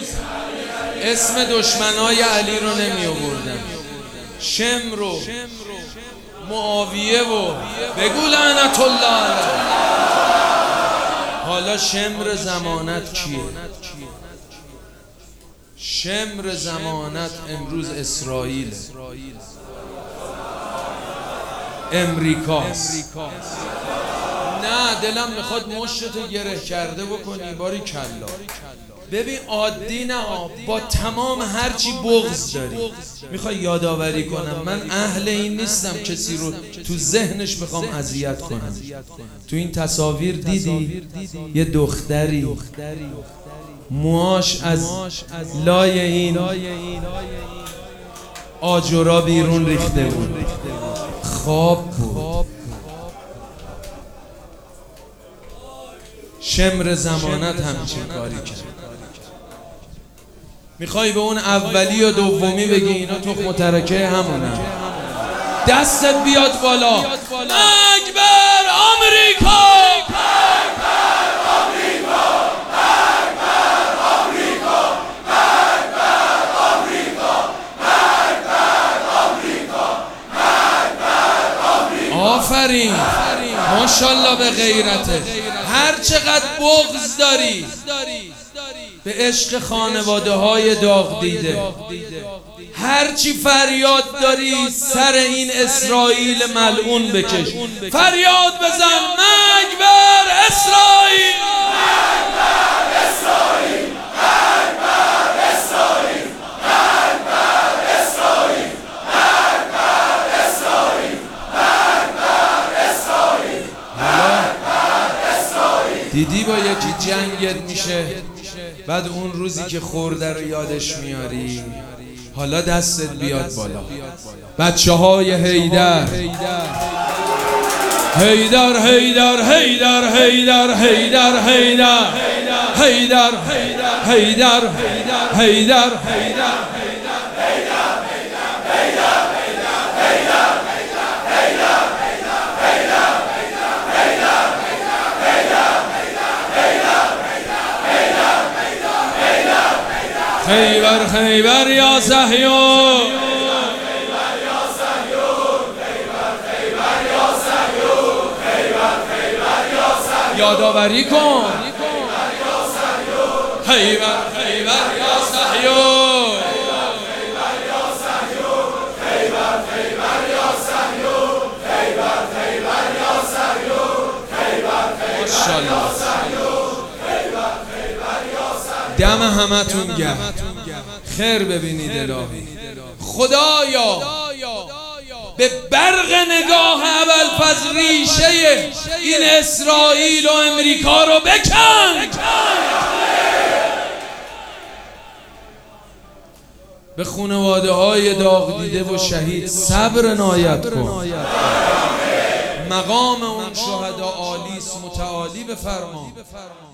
امروز اسم دشمنای علی رو نمی آوردن، شمر و معاویه و بگو لعنت الله علیه. حالا شمر ضمانت کیه؟ شمر ضمانت امروز اسرائیل، امریکاست. نه دلم میخواد مشتو گره کرده بکنی باری کلا. ببین عادی نه، با تمام هرچی بغض داری میخوای یادآوری کنم من اهل این نیستم کسی رو تو ذهنش بخوام اذیت کنم. تو این تصاویر دیدی یه دختری موهاش از لای این آجرا بیرون ریخته بود، خواب بود. شمر ضمانت همچین کاری کرد. میخوای به اون اولی و دومی بگی اینا تخم و ترکه همونه؟ دستت بیاد بالا. اکبر آمریکا، اکبر آمریکا، اکبر آمریکا، اکبر آمریکا، اکبر آمریکا، اکبر آمریکا. آفرین، ماشاءالله به غیرته. هر چقدر بغض داری به عشق خانواده های داغ دیده، هرچی فریاد داری سر این اسرائیل ملعون بکش، فریاد بزن اکبر اسرائیل، اکبر اسرائیل، اکبر اسرائیل، اکبر اسرائیل، اکبر اسرائیل، اکبر اسرائیل. دیدی با یکی جنگت میشه، بعد اون روزی که خورده رو یادش میاری. حالا دستت بیاد بالا. بچه های حیدر، حیدر حیدر حیدر حیدر حیدر حیدر حیدر حیدر حیدر خیبر خیبر یا صهیون، خیبر یا صهیون، خیبر خیبر یا صهیون، خیبر خیبر یا صهیون. یادآوری کن خیبر خیبر یا صهیون، خیبر یا صهیون، خیبر خیبر یا صهیون، خیبر خیبر یا صهیون، خیبر خیبر یا صهیون. دم همتون گرم، خیر ببینید الهی. خدایا به برق نگاه ابوالفضل ریشه این اسرائیل و امریکا رو بکن. به خانواده های داغ دیده و شهید صبر عنایت کن. مقام اون شهدا عالی است، متعالی بفرما.